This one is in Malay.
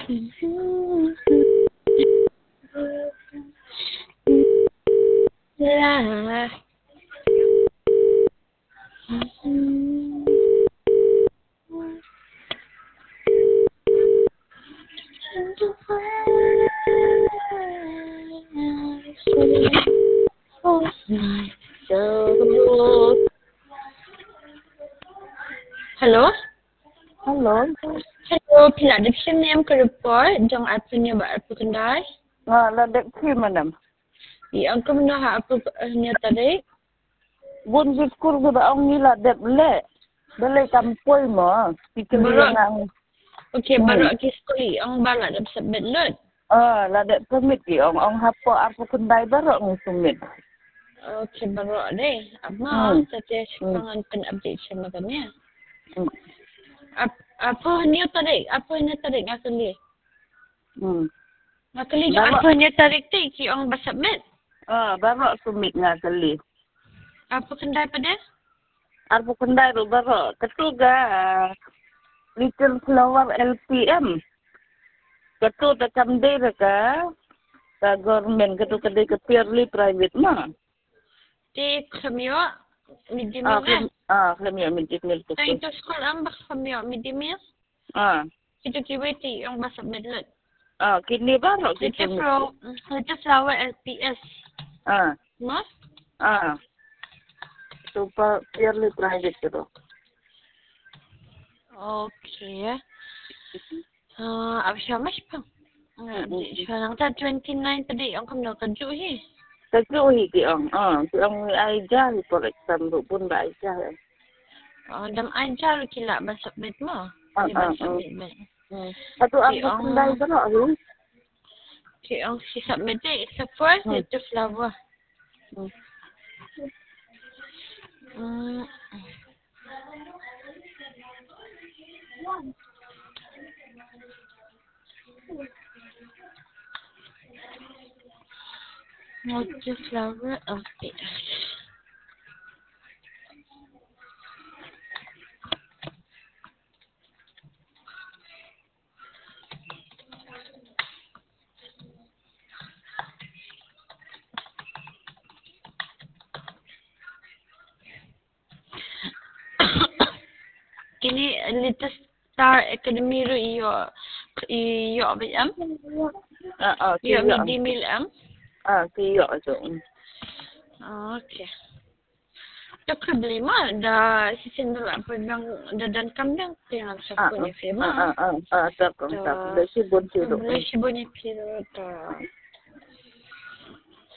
La. Hello? Hello. Hello, pila ada pisa ni ke report jong apa ni buat apa kendai? La dek ki madam. Yang ke mana apa ni tadi? Bun di skul ke baong ni la dek le. Bele kampoi mo. Pikir yang Okey, baru ke sekolah ang bala dah submit lot. la dek permit ki ong apa kendai baru ng sumit. Okey, baru deh. Apa saja sekarang update sama kami. Apa ni tadi? Apa ni tadi ngakali? Ngakali jo apa ni tadi ki ang ba submit? Baru sumit ngakali. Apa kendai pada? Apa kendai ru baru. Ketuga Little Flower LPM. Ketu takam dere ka government ketu kedai ke purely private mah. Di kami midimil kan? Kami midimil tu. Itu sekolah ambak kami midimil. Itu kiwiti ang ba submit lot. Kini baru kita. Little Flower LPS. Mas? Itu purely private tu. Okay. Apa siapa mas pang? Sekarang tak 29 tadi ang kamu nak kerja ni. Kerja ni tiang. Tiang ajar for example pun ajar. Dam ajar kila masuk bed mo. Masuk bed. Atau apa kendai berak ni? Tiang si submit ni. It's the first Little Flower. Little Flower LPS. Kini Little Star Academy ru iyo BM. Iyo midimil am. Kiyo tu. Okay. Dah beli mah dah sisin dulu apa yang dah dan kambing yang siapa ni firma. Tak. Dah si bon tu. Boleh si bon ni firma.